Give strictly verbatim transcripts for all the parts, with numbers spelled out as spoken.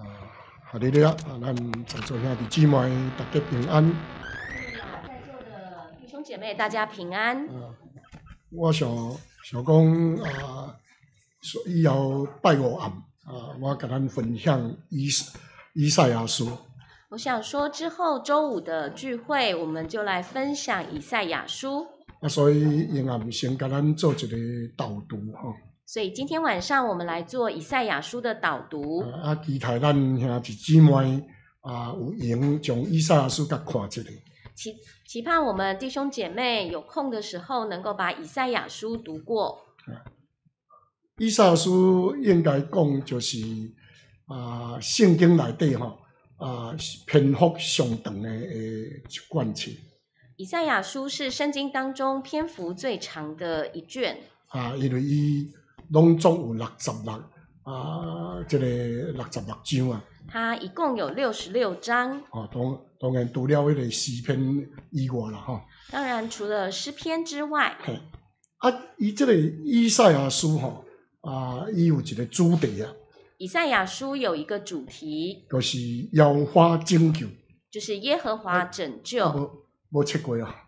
哈利路亚！啊，咱在座兄弟姊妹，大家平安。 在座的弟兄姐妹，大家平安。 啊，我想想讲啊，以后拜五暗啊，我甲咱分享以以赛亚书。 我想说，之后周五的聚会，我们就来分享以赛亚书。 啊，所以因暗先甲咱做一个导读吼。 所以今天晚上我们来做以赛亚书的导读。 啊，期待咱兄弟姊妹啊有闲将以赛亚书甲看一下。 期期盼我们弟兄姐妹有空的时候，能够把以赛亚书读过。 以赛亚书应该讲就是啊，圣经内底吼啊篇幅上长的诶一卷册。 以赛亚书是圣经当中篇幅最长的一卷。 啊，因为伊拢总有六十六啊，这个六十六章啊。 它一共有六十六章。 哦，当当然除了迄个诗篇以外啦，吼。 当然，除了诗篇之外。 嘿，啊，伊这个以赛亚书吼啊，伊有一个主题啊。 以赛亚书有一个主题， 就是耶和华拯救， 就是耶和华拯救。 无无切过啊，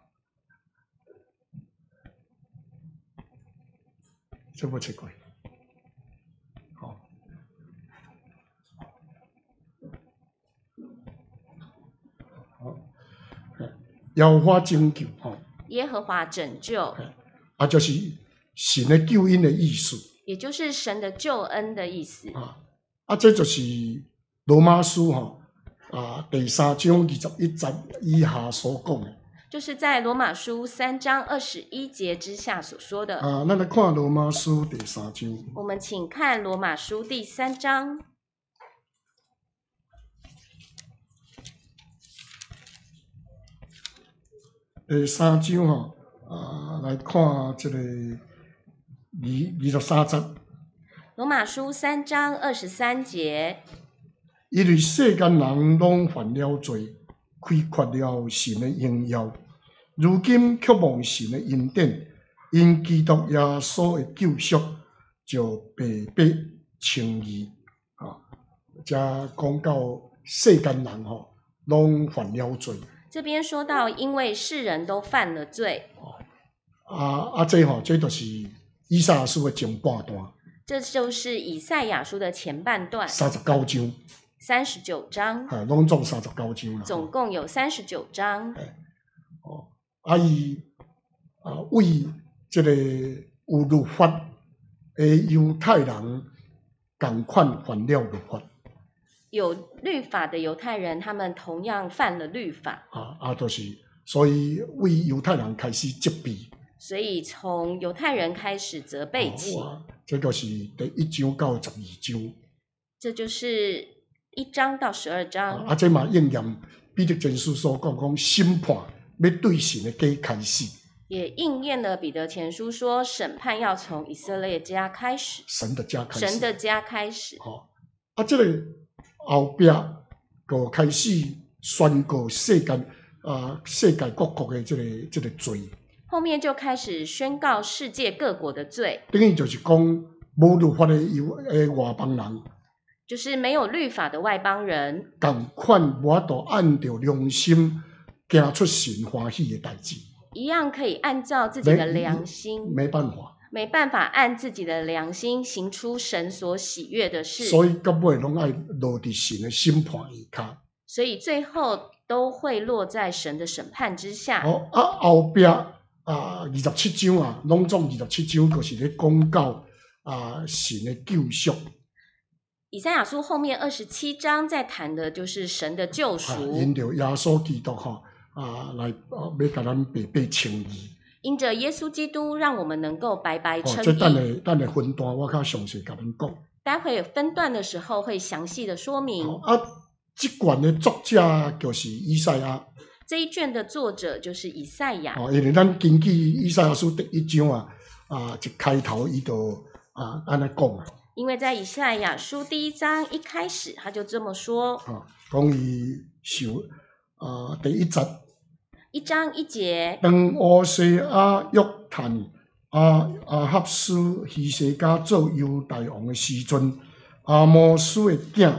这无切过。好，好，耶和华拯救，吼。 耶和华拯救， 啊，就是神的救恩的意思， 也就是神的救恩的意思。 啊，啊，这就是罗马书吼啊第三章二十一节以下所讲的。 就是在罗马书三章二十一节之下所说的。 啊，咱来看罗马书第三章。 我们请看罗马书第三章。 第三章吼，啊，来看这个二二十三节。 罗马书三章二十三节。 因为世间人拢犯了罪，亏缺了神的荣耀，如今却望神的恩典，因基督耶稣的救赎，就白白称义。啊，这讲到世间人吼，拢犯了罪。 这边说到，因为世人都犯了罪。 啊啊，这吼，这就是以赛亚书的前半段。 这就是以赛亚书的前半段。 三十九章。 三十九章。 啊，拢总三十九章啦。 总共有三十九章。 哦，啊伊啊为这个有律法的犹太人共款犯了律法。 有律法的犹太人，他们同样犯了律法。 啊啊，就是所以为犹太人开始责备。 所以从犹太人开始责备起。 哦，这就是第一章到十二章。 这就是一章到十二章。 啊，这嘛应验彼得前书所讲，讲审判要对神的家开始。 也应验了彼得前书说，审判要从以色列家开始。 神的家开始。 神的家开始。 哦，啊，这个后壁就开始宣告世界啊，世界各国的这个这个罪。 后面就开始宣告世界各国的罪。 等于就是讲无律法的犹诶外邦人。 就是没有律法的外邦人， 共款无法度按照良心行出神欢喜的代志， 一样可以按照自己的良心， 没办法， 没办法按自己的良心行出神所喜悦的事， 所以到尾拢爱落伫神的审判下。 所以最后都会落在神的审判之下。 哦啊，后壁啊二十七章啊，拢总二十七章就是咧讲到啊神的救赎。 以赛亚书后面二十七章在谈的就是神的救赎， 因着耶稣基督哈啊来啊要甲咱白白称义， 因着耶稣基督让我们能够白白称义。 哦，这等下等下分段我较详细甲恁讲。 待会分段的时候会详细的说明。 哦，啊，这卷的作者就是以赛亚。 这一卷的作者就是以赛亚。 哦，因为咱根据以赛亚书第一章啊啊一开头伊就啊安尼讲啊。 因为在以赛亚书第一章一开始，他就这么说： 啊，讲伊受啊第一节， 一章一节， 当乌西亚约坦啊啊哈斯希西家做犹大王的时阵，阿摩斯的囝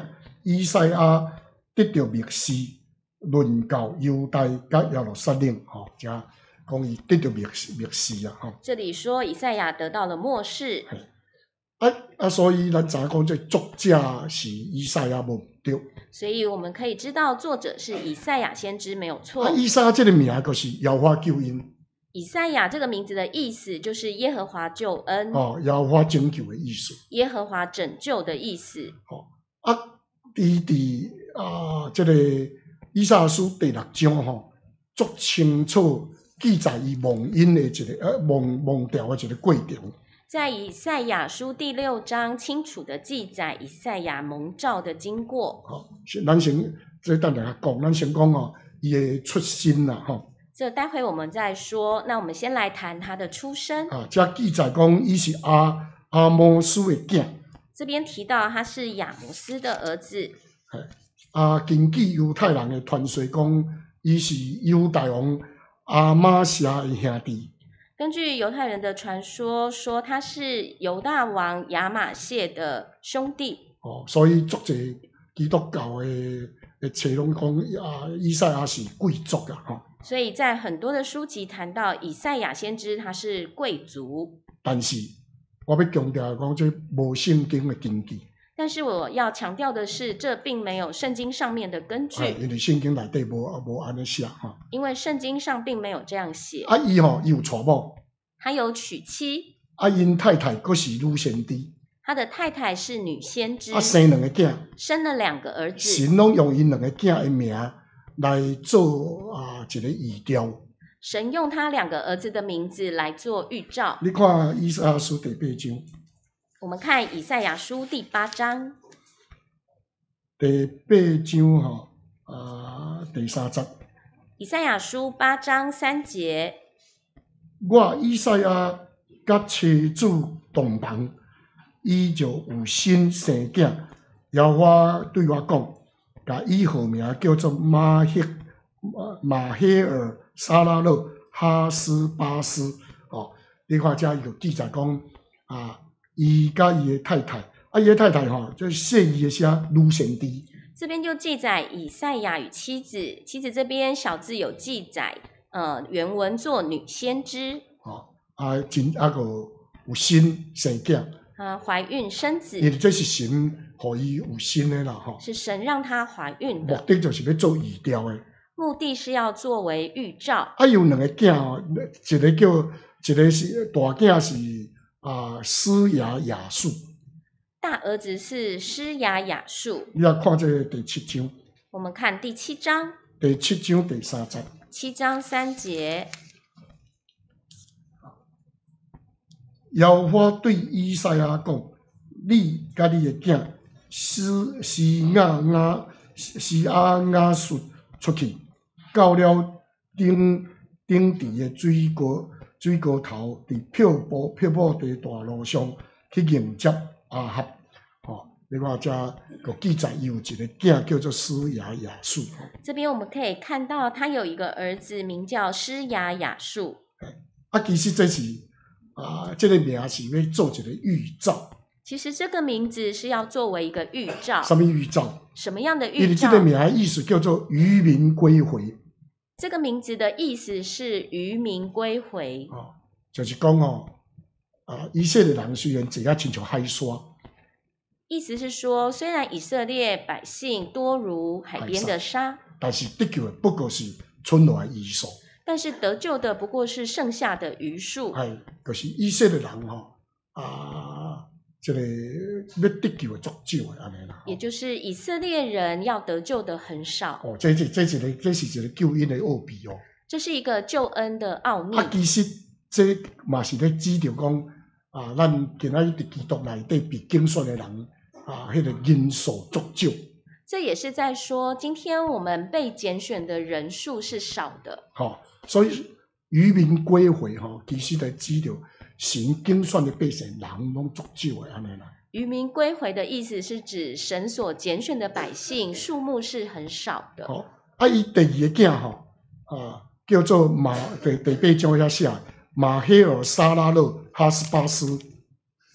以赛亚得到默示，论教犹太甲耶路撒冷，吼，遮讲伊得到默示默示啊，吼。 这里说以赛亚得到了默示。 啊啊，所以咱知影讲，这作者是以赛亚无对。 所以我们可以知道，作者是以赛亚先知，没有错。 啊，以赛亚这个名就是耶和华救恩。 以赛亚这个名字的意思就是耶和华救恩。 哦，耶和华拯救的意思。 耶和华拯救的意思。 哦，啊，伫伫啊，这个以赛亚书第六章吼，足清楚记载伊蒙恩的一个呃蒙蒙调的一个过程。 在以赛亚书第六章清楚的记载以赛亚蒙召的经过。 好，咱先这等下讲，咱先讲哦，伊的出身啦，吼。 这待会我们再说。那我们先来谈他的出生。 啊，这记载讲伊是阿阿摩斯的囝。 这边提到他是亚摩斯的儿子。 啊，根据犹太人的传说讲，伊是犹大王阿玛夏的兄弟。 根据犹太人的传说，说他是犹大王亚玛谢的兄弟。 哦，所以足侪基督教的的册拢讲啊，以赛亚是贵族啊，吼。 所以在很多的书籍谈到以赛亚先知，他是贵族。 但是我要强调讲，这无圣经的根据。 但是我要强调的是，这并没有圣经上面的根据。 因为圣经内底无无安尼写哈。 因为圣经上并没有这样写。 啊，伊吼伊有娶某。 他有娶妻。 啊，因太太佫是女先知。 他的太太是女先知。 啊，生两个囝。 生了两个儿子。 神拢用因两个囝的名来做啊一个预兆。 神用他两个儿子的名字来做预兆。 你看以赛亚书第八章。 我们看以赛亚书第八章。 第八章吼，啊，第三节。 以赛亚书八章三节。 我以赛亚甲妻子同房，伊就有身生囝。耶和华对我讲，甲伊号名叫做马希马希尔沙拉勒哈斯巴斯。哦，你看遮伊就记载讲啊。伊甲伊的太太，啊，伊的太太吼，就谢伊的写女先知。 这边就记载以赛亚与妻子，妻子这边小字有记载，呃，原文做女先知。 哦，啊，真啊个有身生囝。 啊，怀孕生子。 因为这是神互伊有身的啦，吼。 是神让她怀孕的。 目的就是要做预兆的。 目的是要作为预兆。 啊，有两个囝哦，一个叫一个是大囝是。啊，施雅雅述， 大儿子是施雅雅述。 你要看这个第七章。 我们看第七章。 第七章第三节。 七章三节。 耶和华对以赛亚讲：你甲你的囝施施雅雅施雅雅述出去，到了顶顶地的水沟。水沟头伫漂泊漂泊地大路上去迎接阿哈，吼、哦！你看遮个记载有一个囝叫做施雅雅述。 这边我们可以看到，他有一个儿子名叫施雅雅述。 啊，其实这是啊，这个名是要做一个预兆。 其实这个名字是要作为一个预兆。 什么预兆？ 什么样的预兆？ 因为这个名的意思叫做渔民归回。 这个名字的意思是渔民归回。 哦，就是讲哦，啊，以色列人虽然坐啊亲像海沙， 意思是说，虽然以色列百姓多如海边的沙， 但是得救的不过是剩下的余数。 但是得救的不过是剩下的余数。 系，就是以色列人吼、哦、啊。这个要得救的足少的安尼啦， 也就是以色列人要得救的很少。 哦，这这这一个这是一个救恩的奥秘哦。 这是一个救恩的奥秘。 啊，其实这嘛是咧指着讲啊，咱今仔日伫基督内底被拣选的人啊，迄、那个人数足少。 这也是在说，今天我们被拣选的人数是少的。 好、哦，所以渔民归回吼、哦，其实在指着。神拣选的百姓人拢足少的安尼啦。 渔民归回的意思是指神所拣选的百姓数目是很少的。 好、哦，啊，伊第二个囝吼，啊，叫做马第第八章遐写马希尔沙拉勒哈斯巴斯。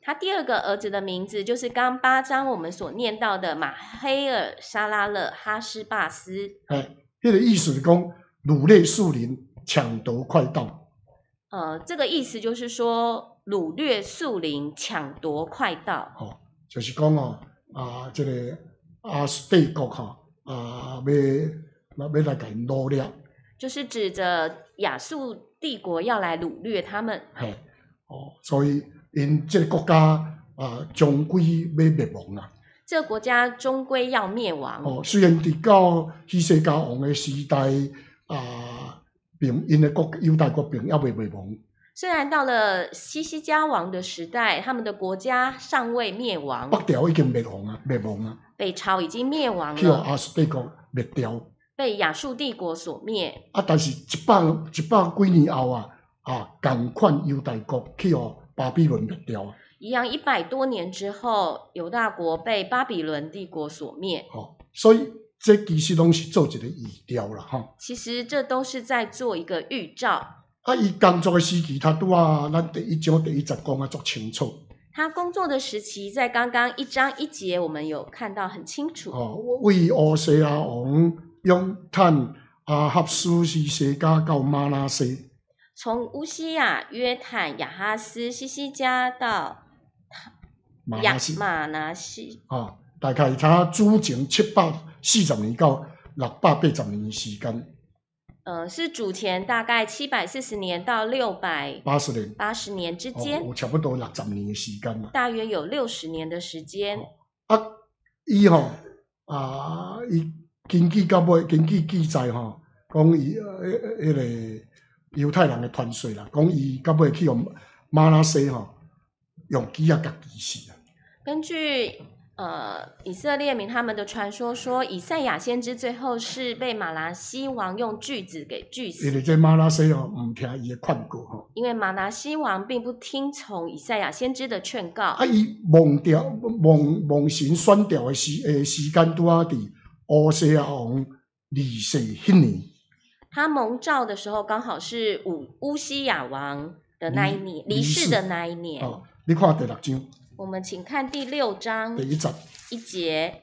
他第二个儿子的名字就是刚八章我们所念到的马黑尔沙拉勒哈斯巴斯。 哎，迄、那个意思是讲掳掠树林，抢夺快道。 呃，这个意思就是说掳掠树林，抢夺快道。 哦，就是讲哦，啊，这个亚述帝国哈、哦，啊，要要来给掳掠。 就是指着亚述帝国要来掳掠他们。 嘿，哦，所以因这个国家啊，终归要灭亡啦。 这个国家终归要灭亡。 哦，虽然伫到希西家王的时代啊，并因的国犹大国并还未灭亡。 虽然到了西西家王的时代，他们的国家尚未灭亡。 北朝已经灭亡啊，灭亡啊。 北朝已经灭亡去了。 亚述帝国灭掉。 被亚述帝国所灭。 啊，但是一百一百几年后啊，啊，同款犹大国去互巴比伦灭掉啊。 一样，一百多年之后，犹大国被巴比伦帝国所灭。 哦，所以这其实拢是做一个预兆啦，吼。 其实这都是在做一个预兆。 啊，伊工作的时期，他拄啊，咱第一章第一节讲啊，足清楚。 他工作的时期，在刚刚一章一节，我们有看到很清楚。 哦，为乌西亚王拥探阿哈斯西西家到马拉西。 从乌西亚、约坦、亚哈斯、西西家到亚马拿西。 啊，大概他主前七百四十年到六百八十年的时间。 呃，是主前大概七百四十年到六百八十年， 八十年之间、 哦，有差不多六十年的时间啦。 大约有六十年的时间。 哦、啊，伊吼啊，伊根据到尾，根据记载吼，讲伊迄迄个犹太人的传说啦，讲伊到尾去用马拉西吼，用鸡啊甲击死啊。 根据呃，以色列民他们的传说说，以赛亚先知最后是被马拿西王用锯子给锯死。 因为这马拉西哦，唔听伊的劝告吼。 因为马拿西王并不听从以赛亚先知的劝告。 啊，伊蒙掉蒙蒙神选调的时诶时间拄啊伫乌西亚王离世迄年。 他蒙召的时候，刚好是乌乌西亚王的那一年离世的那一年。 哦，你看第六章。 我们请看第六章第一节， 一节。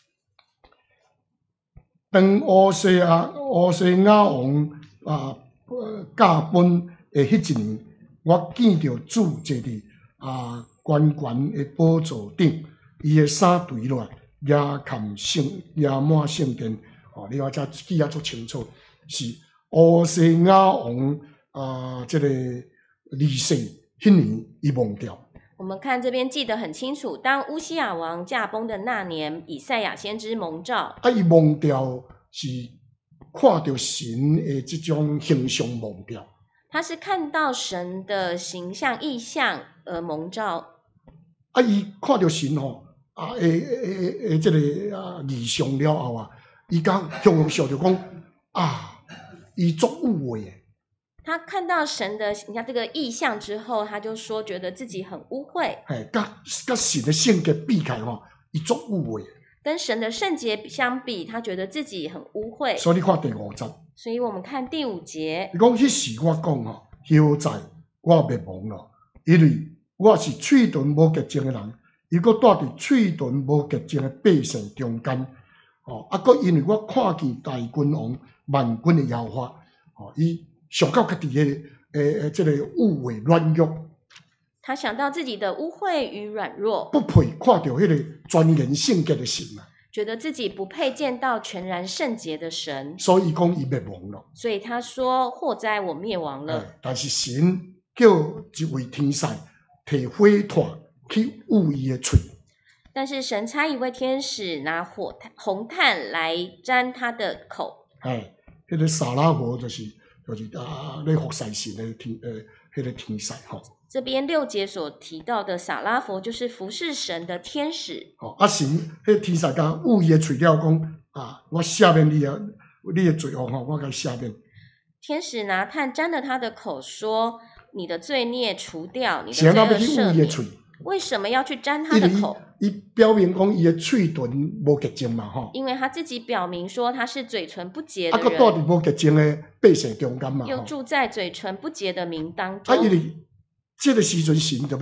当乌西亚乌西亚王啊驾崩的迄一年，我见到主坐伫啊悬悬的宝座顶，伊的衫垂落，也冚圣也满圣殿。哦，你话这记啊足清楚，是乌西亚王啊，这个离世迄年伊忘掉。 我们看这边记得很清楚，当乌西亚王驾崩的那年，以赛亚先知蒙召。 啊，伊忘掉是看到神的这种形象忘掉。 他是看到神的形象意象而蒙召。 啊，伊看到神吼啊，诶诶诶，这个啊异象了后啊，伊讲向向笑着讲啊，伊足有为诶。 他看到神的，你看这个意象之后，他就说觉得自己很污秽。 嘿，甲甲神的性格比起来吼，伊足有为。 跟神的圣洁相比，他觉得自己很污秽。 所以你看第五节。 所以我们看第五节。 你讲迄时我讲吼，现在我灭亡了，因为我是嘴唇无洁净的人，伊搁住伫嘴唇无洁净的百姓中间。哦，啊，搁因为我看见大君王万军的耶和华，哦，伊。想到家己的诶诶，这个污秽软弱， 他想到自己的污秽与软弱， 不配看到迄个全然圣洁的神啊， 觉得自己不配见到全然圣洁的神， 所以讲伊灭亡了。 所以他说：“祸哉，我灭亡了。” 但是神叫一位天使摕火炭去捂伊的嘴。 但是神差一位天使拿火炭红炭来沾他的口。 哎，迄个撒拉佛就是。就是啊，咧服侍神的天呃，迄个天使吼。 这边六节所提到的撒拉佛，就是服侍神的天使。 哦，啊神，迄天使甲捂伊的嘴了，讲啊，我赦免你啊，你的罪恶吼，我甲赦免。 天使拿炭沾了他的口，说：“你的罪孽除掉，你的罪恶赦免。”为什么要去沾他的口？ 伊表明讲伊的嘴唇无洁净嘛，吼。 因为他自己表明说他是嘴唇不洁的人。 啊，佮住伫无洁净的百姓中间嘛， 又住在嘴唇不洁的民当中。 啊，因为这个时阵神就要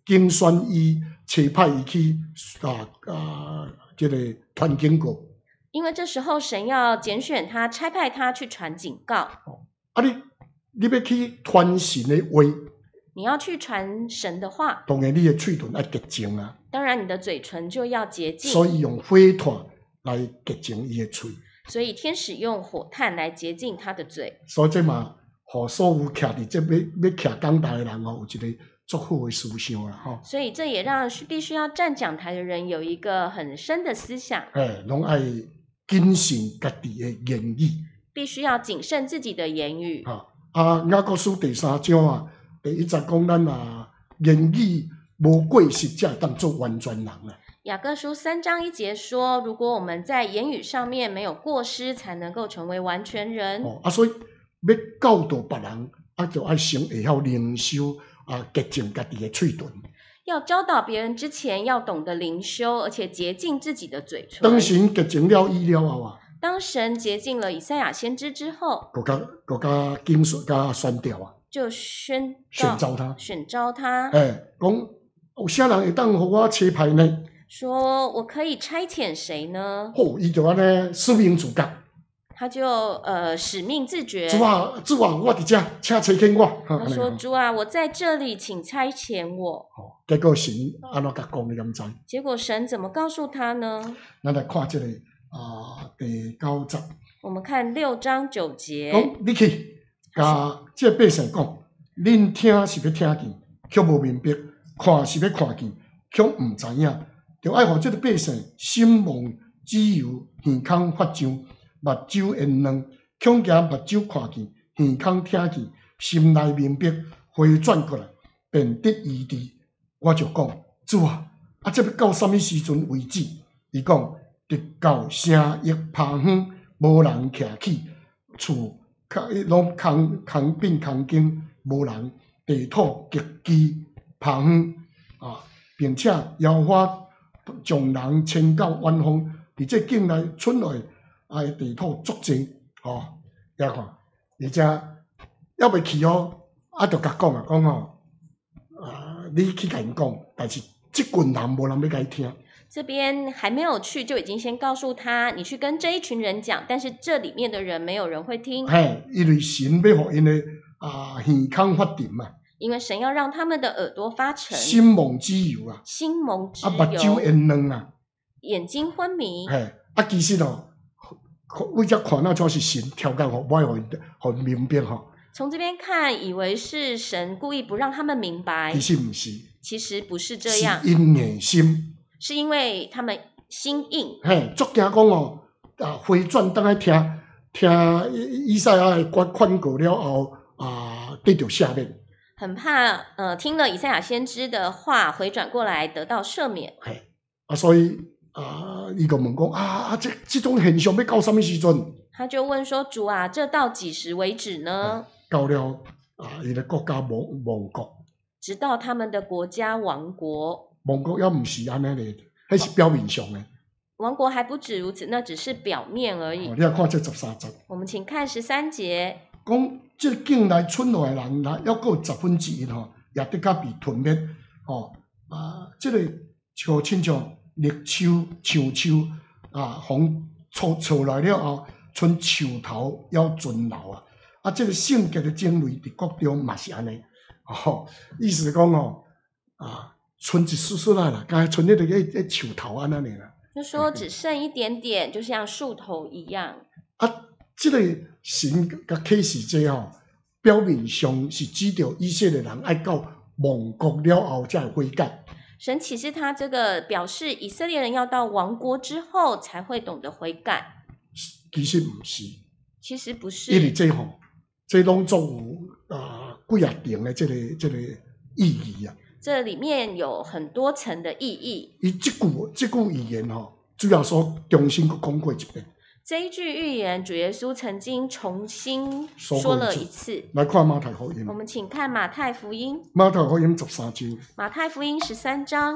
竞选伊差派伊去啊啊，这个传警告。 因为这时候神要拣选他，差派他去传警告。 啊，你你要去传神的话， 你要去传神的话， 当然你的嘴唇要洁净啊。 当然你的嘴唇就要洁净。 所以用火炭来洁净伊的嘴。 所以天使用火炭来洁净他的嘴。 所以这嘛，互所有徛伫这要要徛讲台的人哦，有一个足好的思想啦，吼。 所以这也让必须要站讲台的人有一个很深的思想。 哎，拢爱谨慎家己的言语。 必须要谨慎自己的言语。 啊，啊，雅各书第三章啊，第一节讲咱啊，言语无过失，才会当做完全人啊。 雅各书三章一节说，如果我们在言语上面没有过失，才能够成为完全人。 哦，啊，所以要教导别人，啊，就爱先会晓灵修啊，洁净家己的嘴唇。 要教导别人之前，要懂得灵修，而且洁净自己的嘴唇。 当神洁净了伊了后啊， 当神洁净了以赛亚先知之后， 国家国家警选加宣调啊， 就宣选召他， 选召他。 哎，讲有啥人会当互我差派呢？ 说我可以差遣谁呢？ 好，伊就安尼使命自觉。 他就呃使命自觉。 主啊，主啊，我伫遮，请差遣我。 他说：“主啊，我在这里，请差遣我。” 哦，结果神安怎甲讲你敢知？ 结果神怎么告诉他呢？ 咱来看这个啊，第九节。 我们看六章九节。 讲你去，甲这百姓讲，恁听是要听见，却无明白；看是要看见，却毋知影。就爱互这个百姓心蒙自由，耳孔发癢，目睭圆亮，恐惊目睭看见，耳孔听见，心内明白，回转过来，便得医治。我就讲，主啊，啊，这要到什么时阵为止？伊讲，直到城邑趴远，无人徛起，厝拢空空变空间，无人，地土极其趴远啊，并且妖花将人迁到远方，伫这境内村内啊地土足济哦，遐看，而且还未去哦，啊，就甲讲啊，讲吼，啊，你去甲因讲，但是即群人无人要甲伊听。 这边还没有去，就已经先告诉他，你去跟这一群人讲，但是这里面的人没有人会听。 嘿，因为神要互因的啊耳孔发沉嘛。 因为神要让他们的耳朵发沉， 心蒙脂油啊， 心蒙脂啊，目睭圆亮啊， 眼睛昏迷。 嘿，啊，其实哦，为只看那像是神调教互我，互因互明白吼。 从这边看，以为是神故意不让他们明白， 其实毋是， 其实不是这样， 是因硬心， 是因为他们心硬。 嘿，足惊讲哦，啊，回转当来听听以赛亚的劝劝告了后，啊，得到赦免。 很怕，呃，听了以赛亚先知的话，回转过来得到赦免。 嘿，啊，所以啊，伊就问讲啊啊，这这种现象要到什么时阵？ 他就问说：“主啊，这到几时为止呢？” 到了啊，伊个国家亡亡国， 直到他们的国家亡国。 亡国也毋是安尼咧，迄是表面上诶。 亡国还不止如此，那只是表面而已。 哦，你要看这十三节。 我们请看十三节。 讲这境内村内的人，若还佫有十分之一吼，也得甲被吞灭。吼啊，这个像亲像绿树、树树啊，风吹吹来了后，剩树头要存留啊。啊，这个性格的种类伫国中嘛是安尼。吼，意思是讲吼啊，剩一丝丝啦啦，敢剩迄个迄迄树头安尼尔啦。 就说只剩一点点，就像树头一样。 啊。这个神甲启示这吼，表面上是指着以色列人爱到亡国了后才会悔改。 神启示他这个表示以色列人要到亡国之后才会懂得悔改。 其实不是， 其实不是， 因为这吼，这拢总有啊几啊层的这个这个意义啊。 这里面有很多层的意义。 伊这句这句语言吼，主要说重新去讲过一遍。 这一句预言，主耶稣曾经重新说了一次。 来看马太福音。 我们请看马太福音。 马太福音十三章。 马太福音十三章。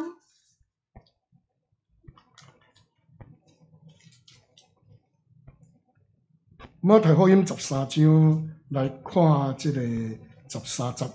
马太福音十三章来看这个十三节。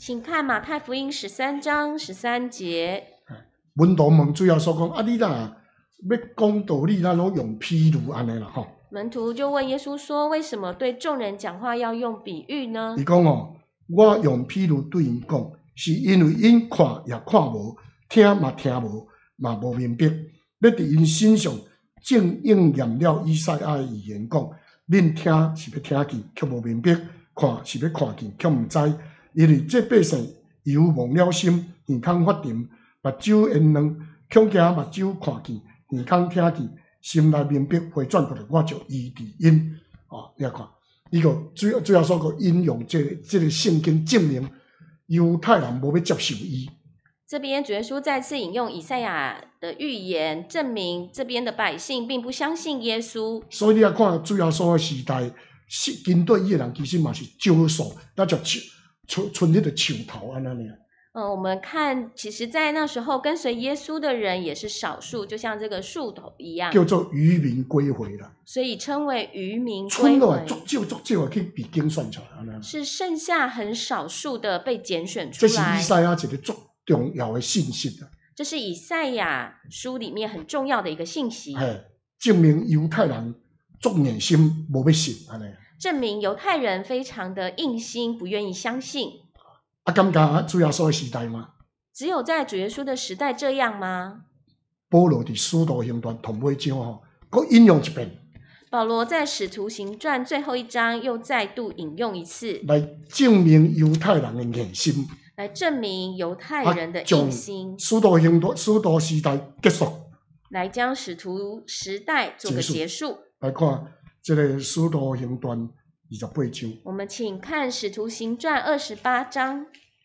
请看马太福音十三章十三节。 门徒问主耶稣讲：啊，你若要讲道理，咱拢用譬喻安尼啦吼。 门徒就问耶稣说：“为什么对众人讲话要用比喻呢？” 伊讲哦，我用譬喻对因讲，是因为因看也看无，听嘛听无，嘛无明白。要伫因身上正应验了以赛亚的预言，讲：恁听是要听见，却无明白；看是要看见，却毋知。因为这百姓犹忘了心，耳孔发沉，目睭缘软，恐惊目睭看见，耳孔听见，心内明白，回转过来，我就医治因。哦，你看，伊个主主要所个引用这个、这个圣经证明犹太人无要接受伊。 这边主耶稣再次引用以赛亚的预言，证明这边的百姓并不相信耶稣。 所以你要看主要所的时代，跟对伊的人其实嘛是少数，那叫树剩剩迄个树头安尼尔。 嗯，我们看，其实，在那时候跟随耶稣的人也是少数，就像这个树头一样， 叫做渔民归回啦。 所以称为渔民归剩落来回。 足少足少的去被拣选出来安尼。 是剩下很少数的被拣选出这是以来。 赛亚一个足重要的信息啊！ 这是以赛亚书里面很重要的一个信息， 嘿，证明犹太人足硬心，无要信安尼。 证明犹太人非常的硬心，不愿意相信。 啊，感觉主耶稣的时代吗？ 只有在主耶稣的时代这样吗？ 保罗伫使徒行传同尾章吼，佮引用一遍， 保罗在使徒行传最后一章又再度引用一次， 来证明犹太人的硬心， 来证明犹太人的硬心， 使徒行传使徒时代结束， 来将使徒时代做个结束。 来看这个使徒行传二十八章。 我们请看使徒行传二十八章。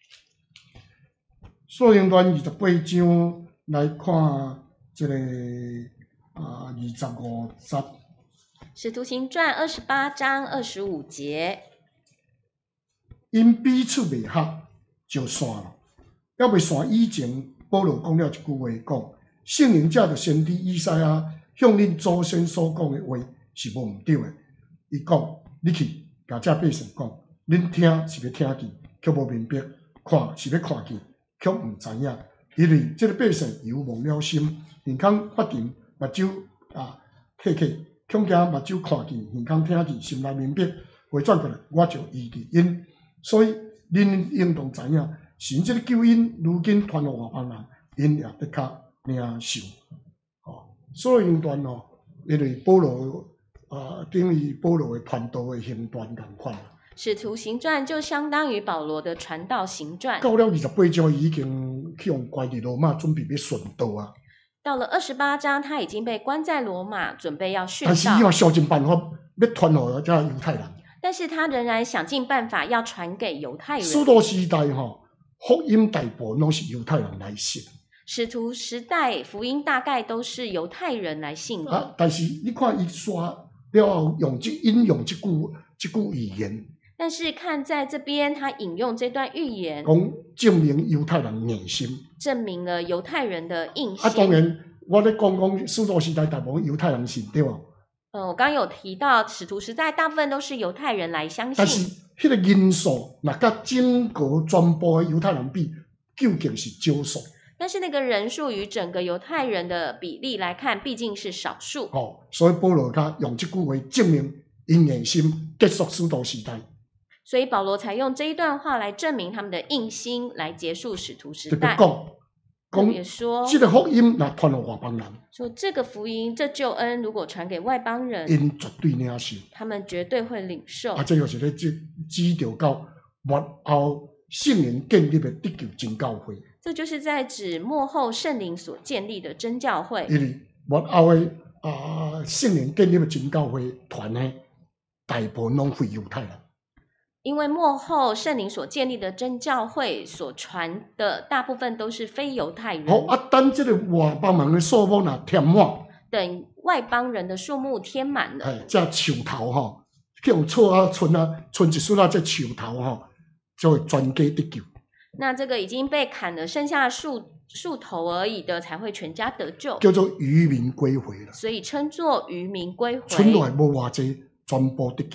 使徒行传二十八章来看这个啊二十五节。 使徒行传二十八章二十五节， 因彼此未合就散了。要未散以前，保罗讲了一句话，讲圣灵者就先知以赛亚向恁祖先所讲的话是无毋对的。伊讲，你去甲这百姓讲，恁听是要听见，却无明白；看是要看见，却毋知影。因为这个百姓犹忘了心，耳孔发沉，目睭啊刻刻。恐惊目睭看见，耳孔听见，心内明白，回转过来，我就医治因。所以恁应当知影，神这个救恩如今传互外邦人，因也得较领受。哦，所以行传哦，因为保罗啊，等于保罗的传道的行传同款。 使徒行传就相当于保罗的传道行传。 到了二十八章，已经去用关伫罗马，准备要顺道啊。 到了二十八章，他已经被关在罗马，准备要殉道。 但是伊嘛想尽办法要传互这犹太人。 但是他仍然想尽办法要传给犹太人。 使徒时代吼，福音大部分拢是犹太人来信。 使徒时代福音大概都是犹太人来信的。 啊，但是你看伊刷了后用这引用这句这句语言。 但是看在这边，他引用这段预言， 讲证明犹太人硬心， 证明了犹太人的硬心。 啊，当然，我咧讲讲使徒时代大部分犹太人信对吧？ 呃，我刚有提到使徒时代大部分都是犹太人来相信。 但是，迄个人数，若甲整个全部的犹太人比，究竟是少数。 但是那个人数与整个犹太人的比例来看，毕竟是少数。 哦，所以保罗他用这句话证明因硬心结束使徒时代。 所以保罗才用这一段话来证明他们的硬心，来结束使徒时代。 特别说， 这个福音若传互外邦人， 说这个福音、这救恩如果传给外邦人， 因绝对领受， 他们绝对会领受。 啊，这就是咧指指着到末后圣灵建立的得救真教会。 这就是在指末后圣灵所建立的真教会。 因为末后的啊圣灵建立的真教会团呢，大部分拢非犹太人。 因为末后圣灵所建立的真教会所传的大部分都是非犹太人。 好啊，等这个外邦人的数目若填满， 等外邦人的数目填满了， 哎，这树头吼，用错啊剩啊剩一束啊，这树头吼，就会全家得救。 那这个已经被砍了，剩下树树头而已的，才会全家得救， 叫做渔民归回了。 所以称作渔民归回。 剩落来无偌济，全部得救。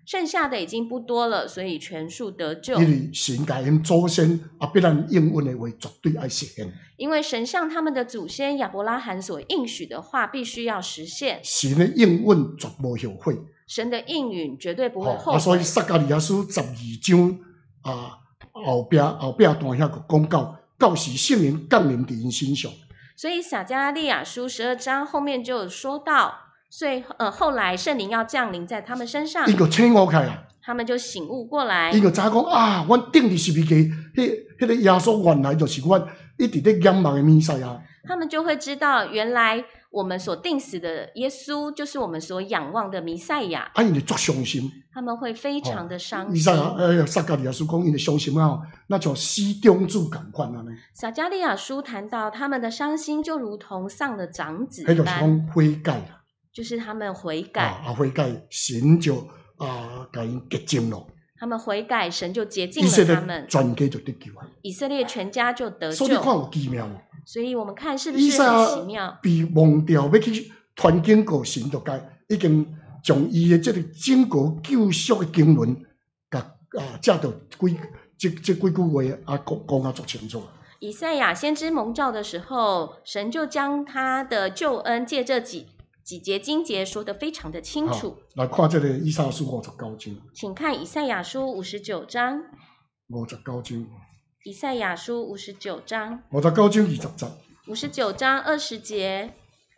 剩下的已经不多了，所以全数得救。 因为神甲因祖先啊，必然应允的话，绝对爱实现。 因为神向他们的祖先亚伯拉罕所应许的话，必须要实现。 神的应允绝无后悔。 神的应允绝对不会后悔。 啊，所以撒迦利亚书十二章啊后壁后壁段遐个讲到，到时圣灵降临伫因身上。 所以撒迦利亚书十二章后面就有说到，所以呃后来圣灵要降临在他们身上， 伊个醒悟起来啊， 他们就醒悟过来。 伊个知讲啊，阮顶伫十字架，迄迄个耶稣原来就是阮一直咧仰望的弥赛亚。 他们就会知道，原来我们所定死的耶稣，就是我们所仰望的弥赛亚。 啊，因就足伤心， 他们会非常的伤心。 弥赛亚，呃，撒迦利亚书讲，因就伤心啊，那像死长子共款安尼。 撒迦利亚书谈到他们的伤心，就如同丧了长子迄就是般， 讲悔改啦， 就是他们悔改， 啊啊悔改，神就啊甲因洁净咯。 他们悔改，神就洁净以色列了他们， 全家就得救啊！ 以色列全家就得所以你看救。 有奇妙无？ 所以我们看是不是以赛亚很奇妙？ 被忘掉要去传经告神，就该已经将伊的这个整个救赎的经纶，甲啊借着几这这几句话啊讲讲啊足清楚。 以赛亚先知蒙召的时候，神就将他的救恩借这几几节经节说得非常的清楚。 来看这个以赛亚书五十九章， 请看以赛亚书五十九章， 五十九章， 以赛亚书五十九章， 五十九章二十节。 五十九章二十节。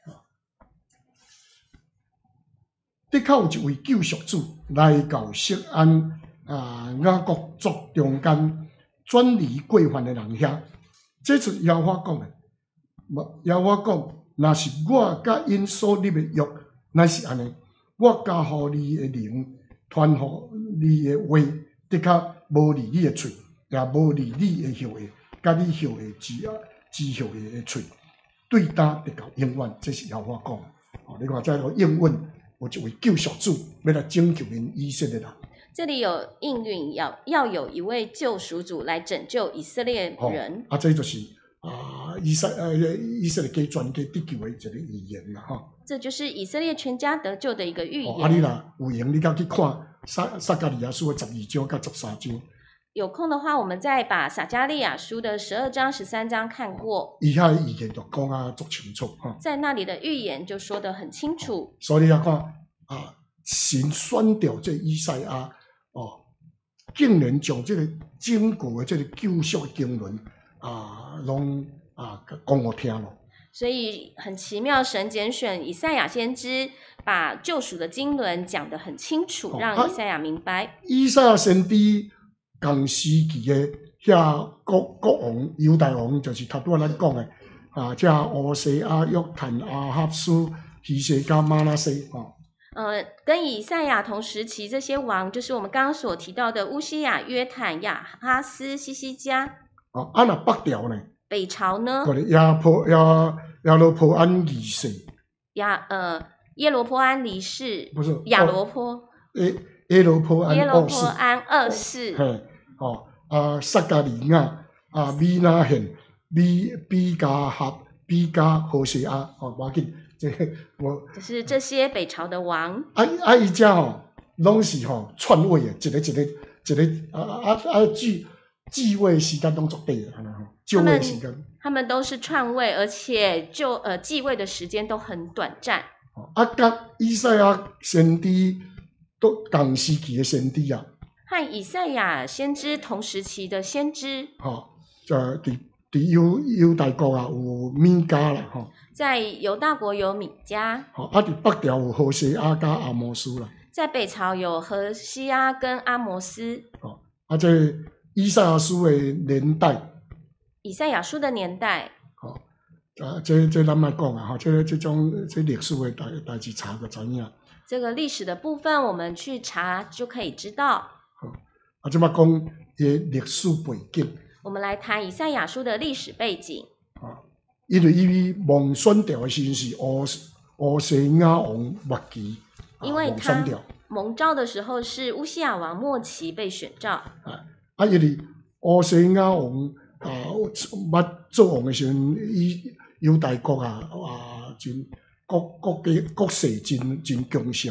的确有一位救赎主来到锡安啊雅各族中间转离过犯的人遐，这是耶和华讲的。耶和华讲，若是我甲因所立的约，乃是安尼，我加互你的灵，传互你的话，的确无离你的喙，也无离你的后裔，甲你后裔之啊之后裔的喙，对答得到永远。这是耶和华讲的。哦，你看这个应允。有一位救赎主要来拯救因以色列人。 这里有应允，要要有一位救赎主来拯救以色列人。 哦、啊，这就是啊以色呃以色列家全家得救的一个预言啦，哈。 这就是以色列全家得救的一个预言。 哦、啊，你若有闲，你甲去看撒撒迦利亚书的十二章甲十三章。 有空的话，我们再把撒迦利亚书的十二章、十三章看过。 以下预言就讲啊足清楚哈。 在那里的预言就说得很清楚。 哦、所以你要看啊，神选调这以赛亚哦，竟然将这个整个的这个救赎的经纶啊，拢啊讲我听咯。 所以很奇妙，神拣选以赛亚先知，把救赎的经纶讲得很清楚， 哦、 让以赛亚明白。 啊、以赛亚先知同时期的遐国国王犹大王，就是头拄仔咱讲的啊，这乌西亚、约坦、阿哈斯、希西家、马拉西哦。 呃，跟以赛亚同时期这些王，就是我们刚刚所提到的乌西亚、约坦、亚哈斯、西西家。 哦，啊那北条呢？ 北朝呢？ 个亚破亚亚罗破安二世。 亚呃耶罗波安离世。 不是。 亚罗坡。 耶耶罗波安耶罗二世。 波安二世。 嘿，哦啊，撒迦利亚啊，米拿现、米比加合、比加何西阿哦，无要紧。这我就是这些北朝的王， 啊啊，伊遮吼，拢是吼篡位的，一个一个一个啊啊啊继继位时间拢足短的，安尼吼，就位时间。 他们都是篡位，而且就呃继位的时间都很短暂。 啊，甲以赛亚先知都同时期的先知啊， 和以赛亚先知同时期的先知， 吼，就伫伫犹犹大国啊有米迦啦，吼。 在犹大国有米迦， 好，啊，伫北条有何西阿加阿摩斯啦。在北朝有何西阿跟阿摩斯。 哦，啊，这以赛亚书的年代。 以赛亚书的年代。 哦，啊，这这咱莫讲啊，吼，这这种这历史的代代志查就知影。 这个历史的部分，我们去查就可以知道。 好，啊，即摆讲伊历史背景。我们来谈以赛亚书的历史背景。 啊。因为伊蒙选调的时阵是乌乌西亚王末期， 因为他蒙召的时候是乌西亚王末期被选召。 啊，啊，因为乌西亚王啊，捌做王的时阵，伊犹大国啊啊，真国国家国势真真强盛啊。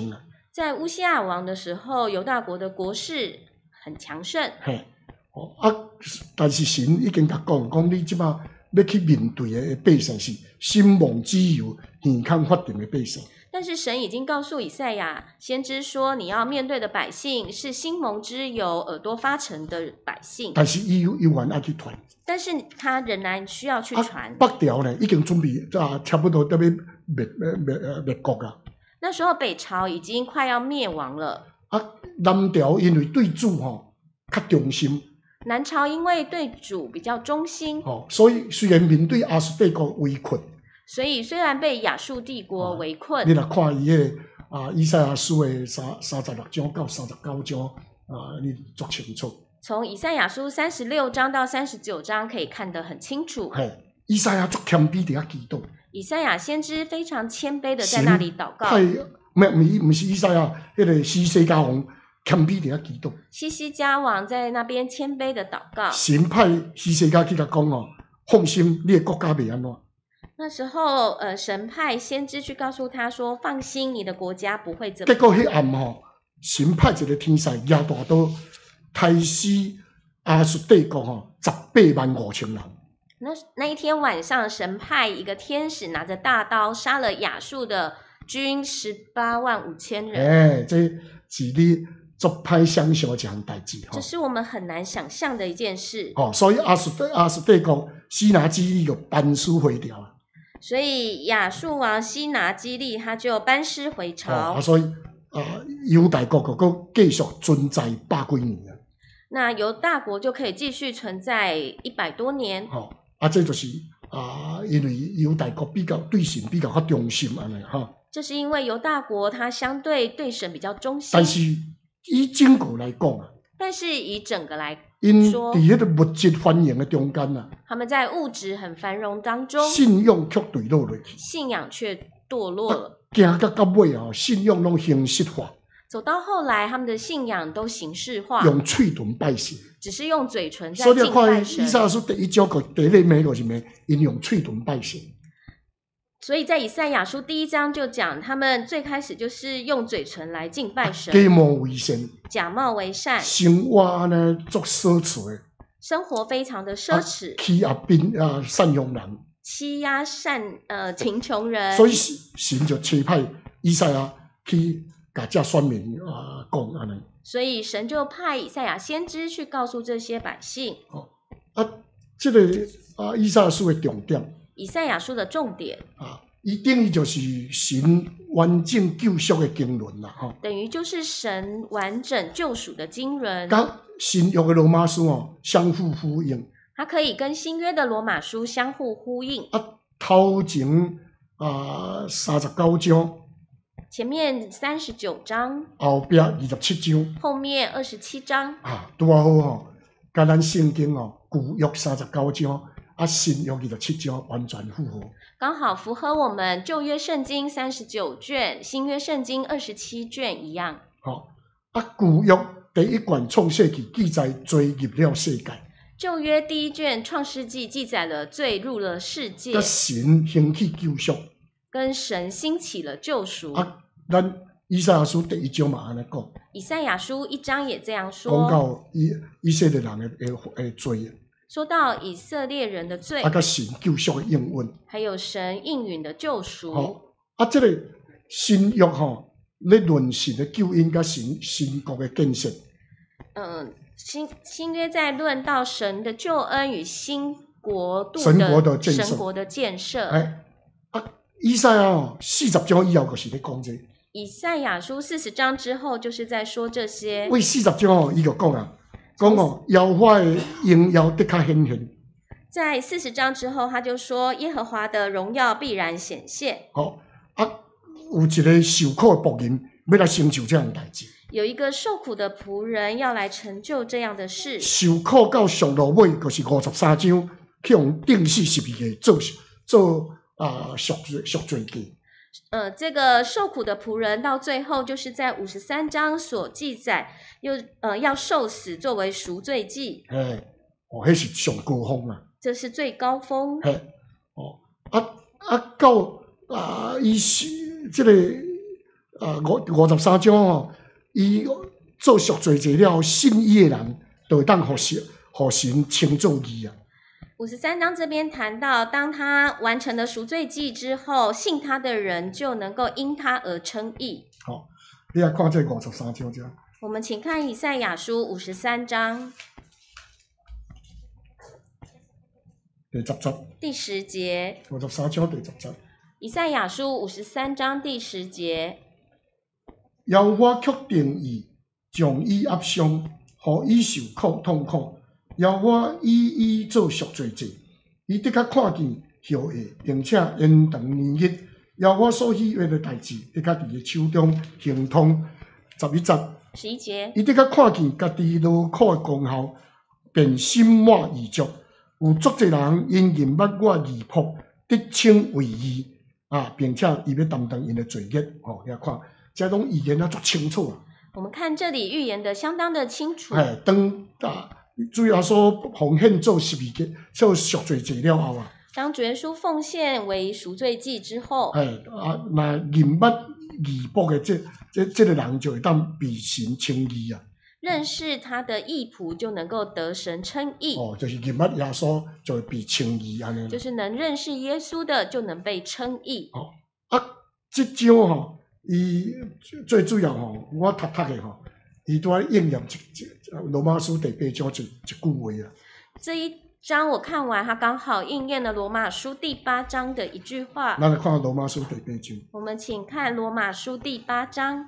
在乌西亚王的时候，犹大国的国势很强盛。 嘿，哦啊，但是神已经甲讲，讲你即马要去面对的百姓是心梦自由、健康发展的百姓。 但是神已经告诉以赛亚先知说，你要面对的百姓是心蒙之油、耳朵发沉的百姓。 但是伊有有缘爱去传， 但是他仍然需要去传。 啊、北朝呢已经准备啊，差不多要灭灭灭灭灭国啊。 那时候北朝已经快要灭亡了。 啊，南朝因为对主吼较忠心， 南朝因为对主比较忠心， 吼、所以虽然面对亚述帝国围困。 所以虽然被亚述帝国围困， 你若看伊个啊，以赛亚书的三三十六章到三十九章啊，你足清楚。 从以赛亚书三十六章到三十九章可以看得很清楚。 嘿，以赛亚足谦卑伫遐祈祷。 以赛亚先知非常谦卑的在那里祷告。 派没唔唔是以赛亚，迄个西西家王谦卑伫遐祈祷。 西西家王在那边谦卑的祷告。 神派西西家去甲讲哦，放心，你的国家袂安怎。 那时候，呃，神派先知去告诉他说：“放心，你的国家不会怎么。” 结果迄暗吼，神派一个天使亚大刀，杀死亚述帝国吼十八万五千人。 那那一天晚上，神派一个天使拿着大刀杀了亚述的军十八万五千人。 哎，这是你足歹想象一项代志吼。 这是我们很难想象的一件事。 哦，所以亚述亚述帝国西拿基利就班师回朝啊。 所以亚述王西拿基利他就班师回朝。 哦、啊，所以啊，犹大国个个继续存在百几年啊。 那犹大国就可以继续存在一百多年。 哦，啊，这就是啊，因为犹大国比较对神比较较忠心安尼哈。 这是因为犹大国它相对对神比较忠心。 但是以整个来讲啊， 但是以整个来因说， 伫迄个物质繁荣的中间啊， 他们在物质很繁荣当中， 信仰却坠落落去， 信仰却堕落了。 行到到尾啊，信仰拢形式化， 走到后来，他们的信仰都形式化， 用嘴唇拜神。 只是用嘴唇在所以你敬拜看，以神。 赛亚书第一章个第一个名就是咩？因用嘴唇拜神。 所以在以赛亚书第一章就讲，他们最开始就是用嘴唇来敬拜神， 假冒为善， 假冒为善， 生活呢作奢侈的， 生活非常的奢侈， 欺压贫啊善良人， 欺压善呃贫穷人。 所以神神就差派以赛亚去甲这选民啊讲安尼。 所以神就派以赛亚先知去告诉这些百姓。 哦，啊，这个啊以赛亚书的重点。 以赛亚书的重点啊，伊等于就是神完整救赎的经纶啦，吼。 等于就是神完整救赎的经纶。 甲新约的罗马书哦相互呼应。 它可以跟新约的罗马书相互呼应。 啊，头前啊三十九章， 前面三十九章， 后壁二十七章， 后面二十七章啊，拄啊好吼，甲咱圣经哦旧约三十九章。啊，新约二十七章完全符合， 刚好符合我们旧约圣经三十九卷、新约圣经二十七卷一样。 好、哦，啊，旧约第一卷创世纪记载罪入了世界， 旧约第一卷创世纪记载了罪入了世界， 甲神兴起救赎， 跟神兴起了救赎。 啊，咱以赛亚书第一章嘛安尼讲， 以赛亚书一章也这样说， 讲到以以色列人的的的罪。 说到以色列人的罪， 啊，甲神救赎的应允， 还有神应允的救赎。 好，啊，这个新约吼，咧论神的救恩甲神神国的建设。 嗯，新新约在论到神的救恩与新国度神国的建设， 神国的建设。 哎，啊，以赛亚哦，四十章以后就是咧讲这。 以赛亚书四十章之后，就是在说这些。 为四十章哦，伊就讲啊。讲哦，耶和华的荣耀的确显现。 在四十章之后，他就说耶和华的荣耀必然显现。 好、哦、啊，有一个受苦的仆人要来成就这样代志。 有一个受苦的仆人要来成就这样的事。 受苦到上落尾，就是五十三章，去用定死十二个做做啊赎赎罪祭。 呃，这个受苦的仆人到最后就是在五十三章所记载，又呃要受死作为赎罪祭。 哎，哦，迄是上高峰啊！ 这是最高峰。 哎，哦，啊啊到啊，伊是这个啊五五十三章吼，伊做赎罪祭了后，信伊的人就当互神互神称作义啊。 五十三章这边谈到，当他完成了赎罪祭之后，信他的人就能够因他而称义。 好，你来看这五十三章这。 我们请看以赛亚书五十三章第十节。 第十节。 五十三章第十节。 以赛亚书五十三章第十节。 耶和华却定义，将伊压伤，互伊受苦痛苦。耶和华以伊做赎罪祭，伊的确看见后裔，并且延长年日。耶和华所喜悦的代志，的确伫伊手中行通。十一节。 十一节。 伊的确看见家己劳苦的功效，便心满意足。有足侪人因认捌我义仆，得称为义啊，并且伊要担当因的罪孽。哦，你看，这种预言啊，足清楚啊。 我们看这里预言的相当的清楚。 哎，当啊，主耶稣奉献做十二个做赎罪祭了后啊， 当主耶稣奉献为赎罪祭之后， 哎啊，那认捌义仆的这这这个人就会当被神称义啊。 认识他的义仆就能够得神称义。 哦，就是认捌耶稣就会被称义安尼。 就是能认识耶稣的就能被称义。 哦，啊，这章吼，伊最主要吼，我读读的吼，伊拄仔应验一罗马书第八章一一句话啊。 这一章我看完，它刚好应验了罗马书第八章的一句话。 咱来看罗马书第八章。 我们请看罗马书第八章。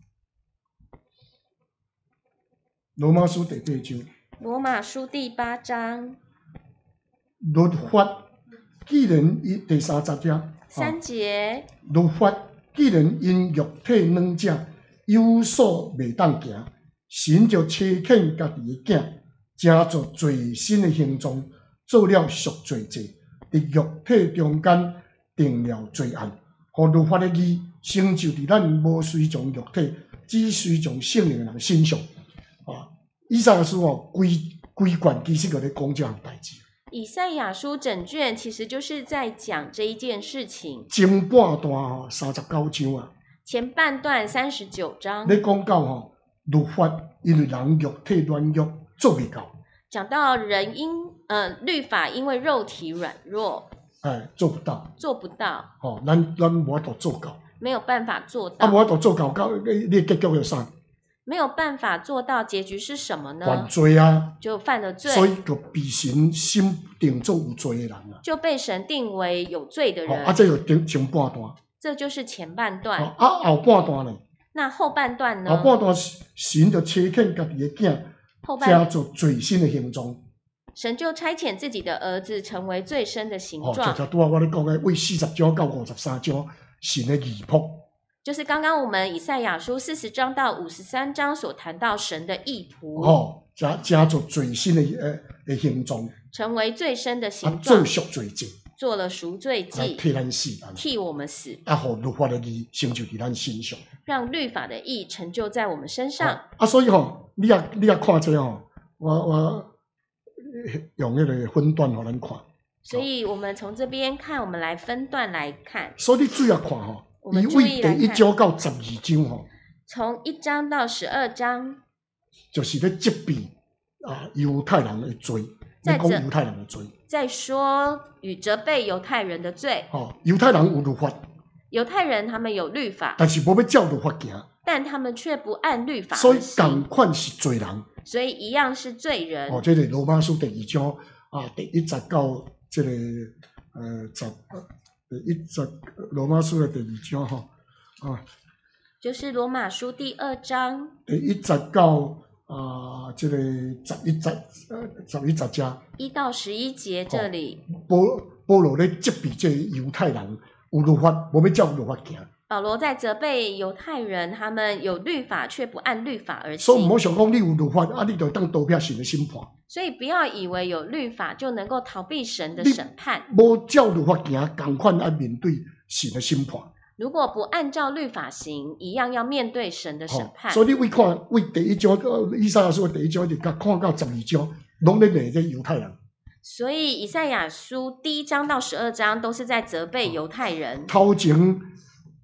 罗马书第八章。 罗马书第八章。 律法既然伊第三十节。 三节。 律法既然因肉体软者有所袂当行，神就差遣家己的囝，成作罪身的形状，做了赎罪祭，伫肉体中间定了罪案，互律法的义成就伫咱无随从肉体，只随从圣灵的人身上。啊，以赛亚书哦，规规卷其实就咧讲这项代志。 以赛亚书整卷其实就是在讲这一件事情。 前半段吼三十九章啊， 前半段三十九章， 咧讲到吼律法，因为人肉体软弱做袂到。 讲到人因呃律法因为肉体软弱， 哎，做不到， 做不到。 吼、哦，咱咱无法度做到， 没有办法做到。 啊，无法度做到，到你你结局是啥？ 没有办法做到，结局是什么呢？ 犯罪啊， 就犯了罪， 所以就被神心定做有罪的人啊， 就被神定为有罪的人。 哦、啊，这就前前半段， 这就是前半段。 哦、啊，后半段呢？ 那后半段呢？ 后半段神就差遣家己的囝，成做罪身的形状。 神就差遣自己的儿子成为罪身的形状。 哦，就就拄仔我咧讲的，为四十章到五十三章，神的义仆。 就是刚刚我们以赛亚书四十章到五十三章所谈到神的义仆， 哦，成成做罪身的呃的形状， 成为罪身的形啊， 状， 做赎罪祭， 做了赎罪祭， 替咱死， 替我们死， 啊，互律法的义成就伫咱身上， 让律法的义成就在我们身上。 啊，啊所以吼，你也你也看这吼，我我用迄个分段互咱看。 所以我们从这边看，我们来分段来看。 所以你主要看吼。伊为第一章到十二章吼， 从一章到十二章， 就是咧责备啊犹太人的罪，咧讲犹太人的罪， 在说与责备犹太人的罪。 哦，犹太人有律法， 犹太人他们有律法， 但是无要照律法行， 但他们却不按律法而行，所以行， 同款是罪人， 所以一样是罪人。 哦，这个罗马书第二章啊，第一节到这个呃十。第一节罗马书的第二章吼，啊， 就是罗马书第二章第一节到啊，这个十一节，呃，十一节加一到十一节这里， 保保罗咧责备这犹太人有律法，无要照律法行。 保罗在责备犹太人，他们有律法却不按律法而行。 所以唔好想讲你有律法，啊，你就当逃避神的审判。 所以不要以为有律法就能够逃避神的审判。 无照律法行，同款要面对神的审判。 如果不按照律法行，一样要面对神的审判。 哦、所以你为看为第一章，以赛亚书第一章，就甲看到十二章，拢咧骂这犹太人。 所以以赛亚书第一章到十二章都是在责备犹太人。 头前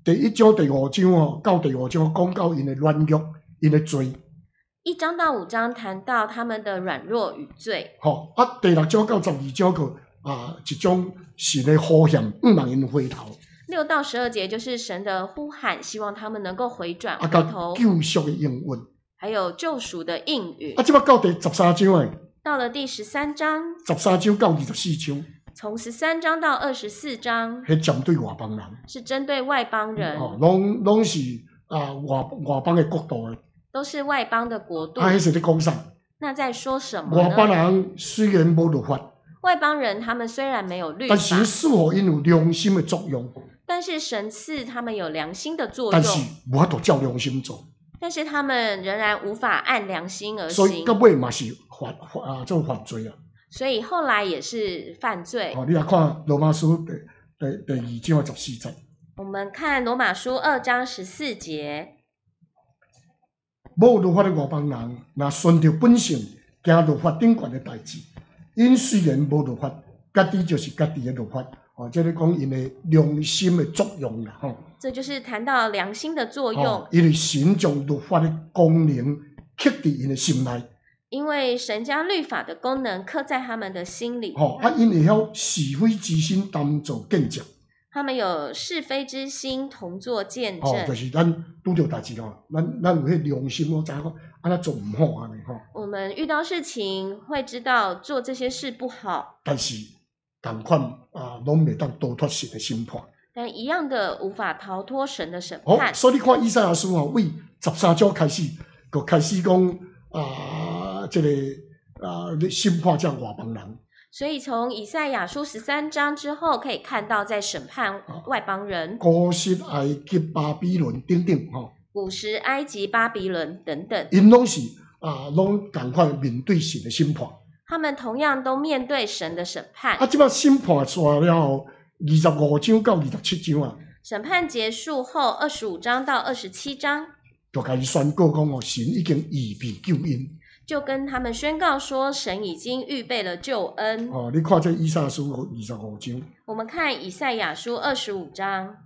第一章、第五章哦，到第五章讲到因的软弱、因的罪。 一章到五章谈到他们的软弱与罪。 吼、哦，啊，第六章到十二章个啊，一种神的呼喊，毋让因回头。 六到十二节就是神的呼喊，希望他们能够回转啊， 回头， 救赎的应允。 还有救赎的应允。 啊，即摆到第十三章诶， 到了第十三章， 十三章到二十四章， 从十三章到二十四章， 迄针对外邦人， 是针对外邦人， 哦，拢拢是啊外外邦的国度诶。 都是外邦的国度。 啊，迄是咧讲啥？ 那在说什么外邦呢？ 人虽然无律法， 外邦人他们虽然没有律法， 但是赐予因有良心的作用， 但是神赐他们有良心的作但是用， 无法度照良心做， 但是他们仍然无法按良心而所以行， 到尾嘛是犯犯啊，做犯罪啊。 所以后来也是犯罪。 哦，你来看罗马书第第第二章的十四节， 我们看罗马书二章十四节， 无律法的外邦人，若顺着本性行律法顶悬的代志，因虽然无律法，家己就是家己的律法。哦，即咧讲因的良心的作用啦，吼、哦。 这就是谈到良心的作用。 哦，因为神将律法的功能刻伫因的心内。 因为神将律法的功能刻在他们的心里。 吼、哦，啊，因会晓是非之心当作见证。 他们有是非之心，同作见证。 哦，就是咱拄着代志吼，咱咱有迄良心，我知影讲安那做毋好安尼吼。 我们遇到事情会知道做这些事不好， 但是同款啊，拢袂当逃脱神的审判。 但一样的无法逃脱神的审好、 判。 哦，所以你看以赛亚书吼，为十三章开始，就开始讲啊，即、这个啊，审判这外邦人。 所以从以赛亚书十三章之后，可以看到在审判外邦人， 古实埃及、巴比伦等等吼。 古时埃及、巴比伦等等， 因拢是啊，拢共款面对神的审判。 他们同样都面对神的审判。 啊，即摆审判出来了后，二十五章到二十七章啊， 审判结束后，二十五章到二十七章， 就开始宣告讲哦，神已经预备救恩。 就跟他们宣告说，神已经预备了救恩。 哦，你看这以赛亚书二十五章， 我们看以赛亚书二十五章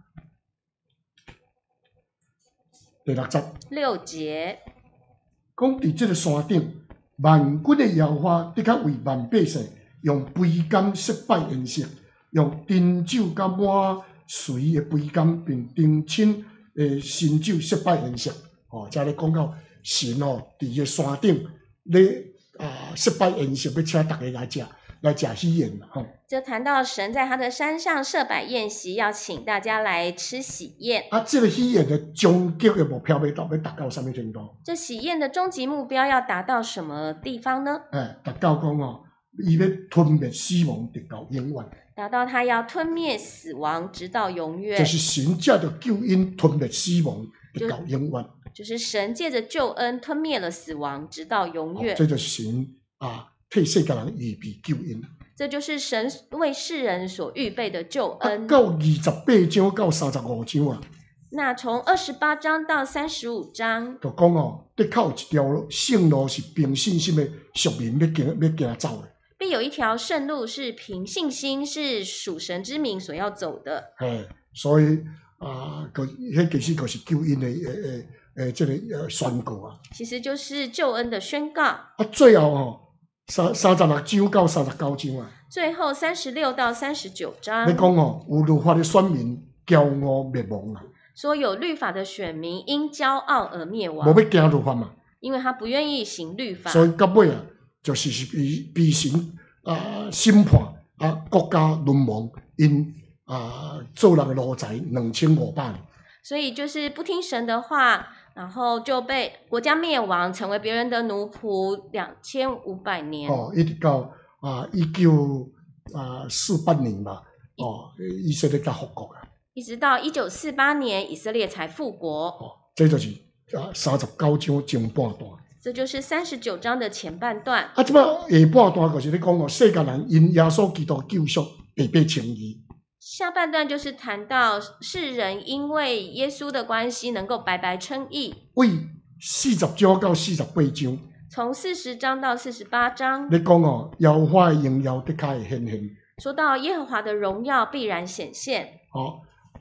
第六节， 六节， 讲伫即个山顶，万军的耶和华的确为万百姓用杯柑设摆筵席，用珍酒甲满水的杯柑，并丁腈的新酒设摆筵席。哦，才咧讲到神哦，伫个山顶咧啊设摆筵席，要请大家来食，来食喜宴啦，吼、哦。 就谈到神在他的山上设摆宴席，要请大家来吃喜宴。 啊，这个喜宴的终极的目标要到要达到什么程度？ 这喜宴的终极目标要达到什么地方呢？ 哎，达到讲哦，伊要吞灭死亡，直到永远。 达到他要吞灭死亡，直到永远。 就是神借着救恩吞灭死亡，直到永远。 就是神借着救恩吞灭了死亡，直到永远。 哦、这就是神啊，替世界人预备救恩。 这就是神为世人所预备的救恩。 啊、到二十八章到三十五章啊， 那从二十八章到三十五章， 就讲哦，的确有一条圣路是凭信心的属民要行要行走的。 必有一条圣路是凭信心，是属神之名所要走的。 哎，所以啊，个迄其实就是救恩的诶诶诶，这个呃宣告啊。 其实就是救恩的宣告。 啊，最后哦。三三十六章到三十九章啊， 最后三十六到三十九章， 你讲哦，有律法的选民骄傲灭亡啊， 说有律法的选民因骄傲而灭亡， 无要行律法嘛， 因为他不愿意行律法， 所以到尾啊，就是是被被神啊审判啊，国家沦亡，因啊做人的奴才两千五百年， 所以就是不听神的话。然后就被国家灭亡，成为别人的奴仆两千五百年。 哦，一直到啊一九啊四八年吧，哦，以色列才复国啊。一直到一九四八年，以色列才复国。 哦，这就是啊三十九章前半段。 这就是三十九章的前半段。 啊，即摆下半段就是咧讲哦，世界人因耶稣基督救赎，白白称义。 下半段就是谈到世人因为耶稣的关系能够白白称义。 为四十章到四十八章， 从四十章到四十八章， 你讲哦，耶和华的荣耀的确会显现。 说到耶和华的荣耀必然显现。 哦，啊，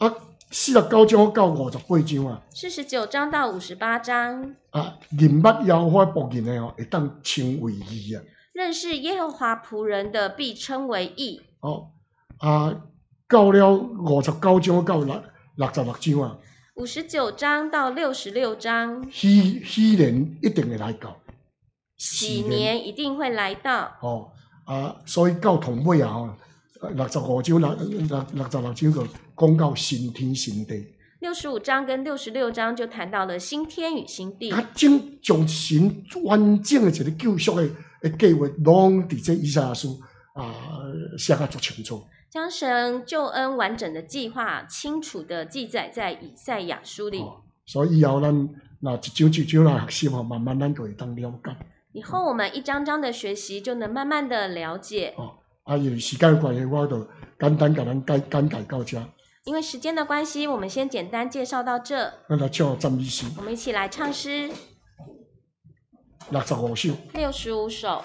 四十九章到五十八章啊， 四十九章到五十八章， 啊，人捌耶和华仆人的哦，会当称为义啊。 认识耶和华仆人的必称为义。 哦，啊，到了五十九章到六六十六章啊， 五十九章到六十六章， 喜喜年一定会来到， 喜年一定会来到。 哦，啊，所以到同尾啊，吼，六十五章六六六十六章就讲到新天新地。 六十五章跟六十六章就谈到了新天与新地。 啊，整将神完整的一个救赎的的计划，拢伫这以赛亚书啊写得足清楚。 将神救恩完整的计划清楚的记载在以赛亚书里。 哦，所以以后咱那一章一章来学习吼，慢慢咱就会当了解。 以后我们一章章的学习，就能慢慢的了解。 哦，啊，因为时间的关系，我就简单甲咱简简介到这。 因为时间的关系，我们先简单介绍到这。 咱来唱赞美诗， 我们一起来唱诗六十五首。 六十五首。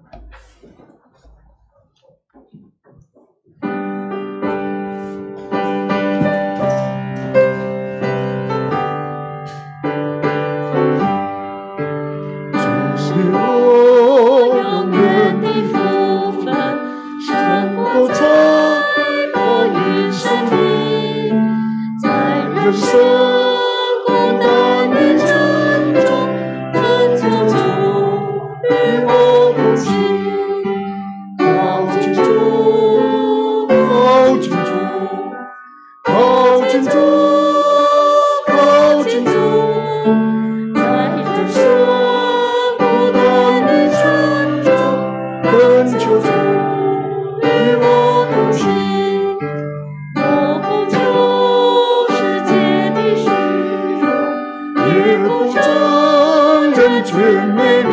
人生孤单的沉重，恳求主与我同行，靠近主，靠近主，靠近主，靠近主，在人生孤单的沉重，恳求主与我同行。也不争人绝美。